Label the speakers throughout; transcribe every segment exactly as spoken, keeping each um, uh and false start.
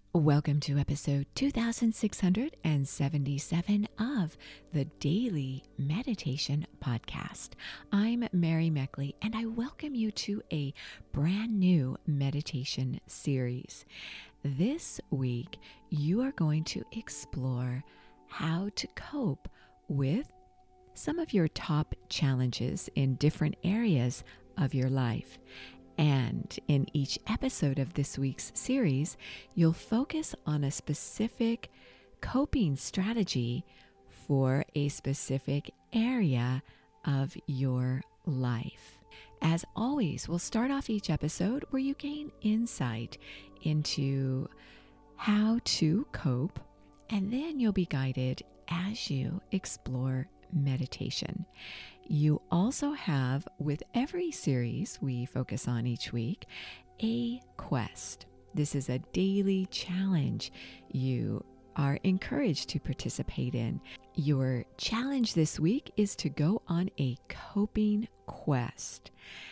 Speaker 1: Welcome to episode two thousand six hundred seventy-seven of the Daily Meditation Podcast. I'm Mary Meckley, and I welcome you to a brand new meditation series. This week, you are going to explore how to cope with some of your top challenges in different areas of your life. And in each episode of this week's series, you'll focus on a specific coping strategy for a specific area of your life. As always, we'll start off each episode where you gain insight into how to cope, and then you'll be guided as you explore meditation. You also have, with every series we focus on each week, a quest. This is a daily challenge you are encouraged to participate in. Your challenge this week is to go on a coping quest.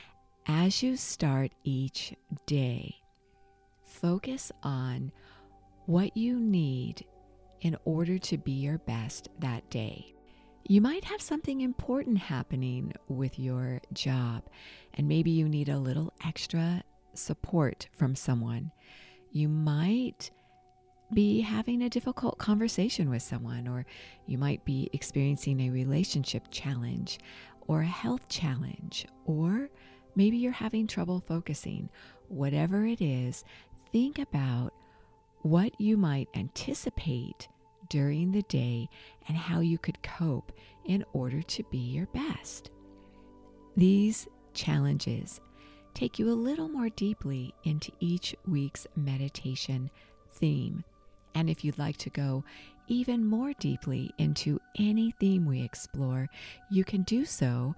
Speaker 1: As you start each day, focus on what you need in order to be your best that day. You might have something important happening with your job, and maybe you need a little extra support from someone. You might be having a difficult conversation with someone, or you might be experiencing a relationship challenge or a health challenge, or maybe you're having trouble focusing. Whatever it is, think about what you might anticipate during the day and how you could cope in order to be your best. These challenges take you a little more deeply into each week's meditation theme. And if you'd like to go even more deeply into any theme we explore, you can do so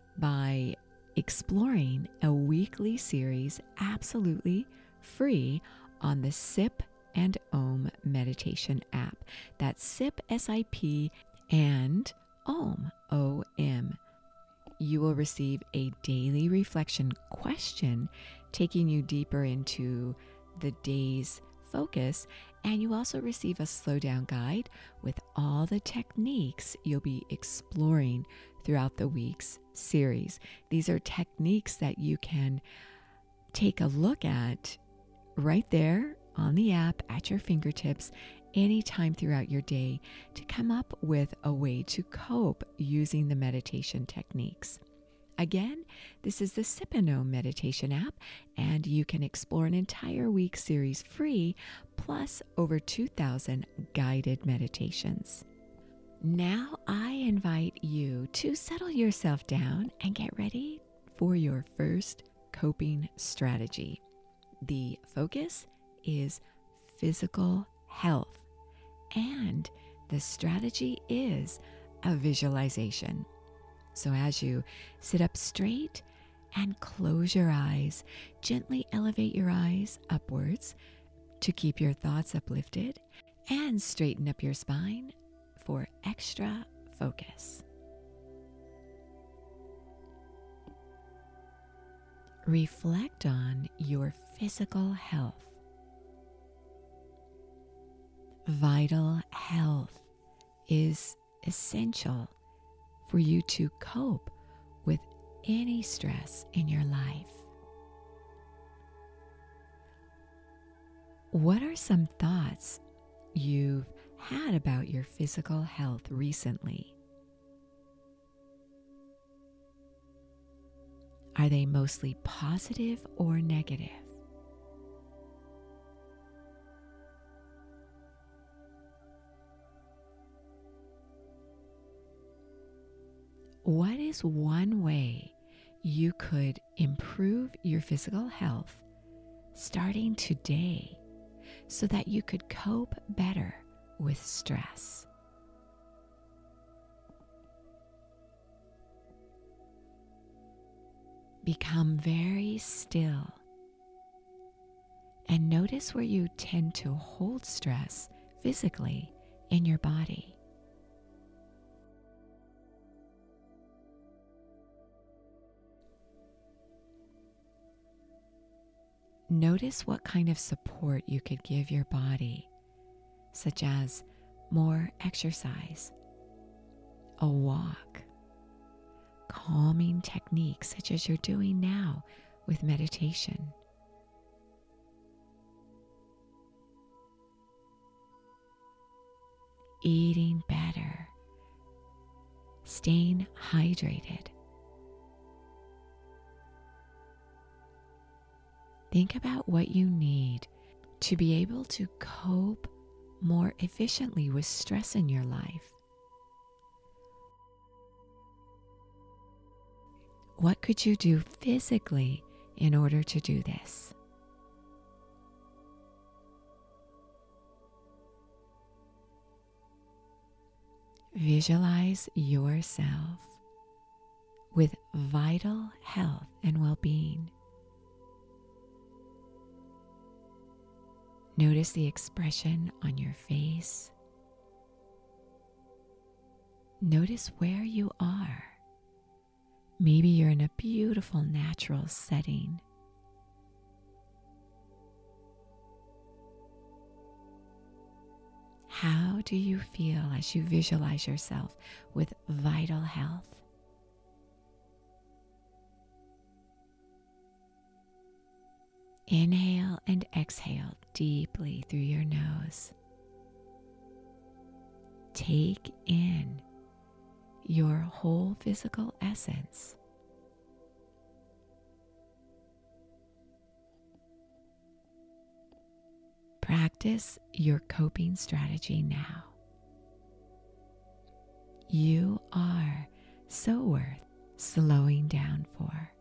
Speaker 1: by exploring a weekly series absolutely free on the SIP and Om meditation app. That's SIP, S I P, and Om, O M. You will receive a daily reflection question taking you deeper into the day's focus, and you also receive a slow down guide with all the techniques you'll be exploring throughout the week's series. These are techniques that you can take a look at right there on the app at your fingertips anytime throughout your day to come up with a way to cope using the meditation techniques. Again, this is the Sip and Om meditation app, and you can explore an entire week series free, plus over two thousand guided meditations. Now I invite you to settle yourself down and get ready for your first coping strategy. The focus is physical health, and the strategy is a visualization. So as you sit up straight and close your eyes, gently elevate your eyes upwards to keep your thoughts uplifted, and straighten up your spine for extra focus. Reflect on your physical health. Vital health is essential for you to cope with any stress in your life. What are some thoughts you've had about your physical health recently? Are they mostly positive or negative? What is one way you could improve your physical health starting today so that you could cope better with stress? Become very still and notice where you tend to hold stress physically in your body. Notice what kind of support you could give your body, such as more exercise, a walk, calming techniques such as you're doing now with meditation. Eating better, staying hydrated. Think about what you need to be able to cope more efficiently with stress in your life. What could you do physically in order to do this? Visualize yourself with vital health and well-being. Notice the expression on your face. Notice where you are. Maybe you're in a beautiful natural setting. How do you feel as you visualize yourself with vital health? Inhale and exhale deeply through your nose. Take in your whole physical essence. Practice your coping strategy now. You are so worth slowing down for.